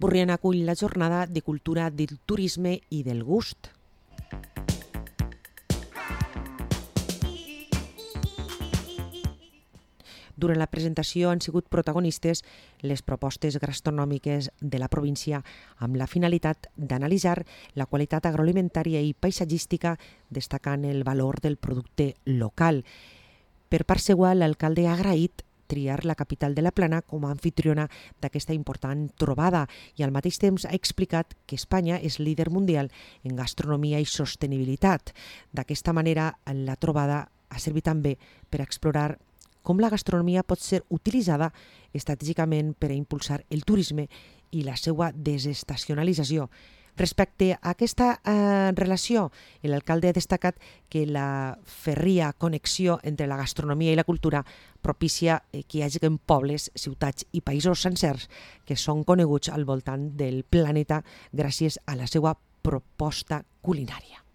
Borriana acull la jornada de cultura del turisme i del gust. Durant la presentació han sigut protagonistes les propostes gastronòmiques de la província amb la finalitat d'analitzar la qualitat agroalimentària i paisatgística destacant el valor del producte local. Per part seva, l'alcalde ha agraït triar la capital de la Plana com a anfitriona d'aquesta important trobada i al mateix temps ha explicat que Espanya és líder mundial en gastronomia i sostenibilitat. D'aquesta manera, la trobada ha servit també per explorar com la gastronomia pot ser utilitzada estratègicament per a impulsar el turisme i la seva desestacionalització. Respecte a aquesta relació, l'alcalde ha destacat que la fèrria connexió entre la gastronomia i la cultura propicia que hi hagi pobles, ciutats i països sencers que són coneguts al voltant del planeta gràcies a la seva proposta culinària.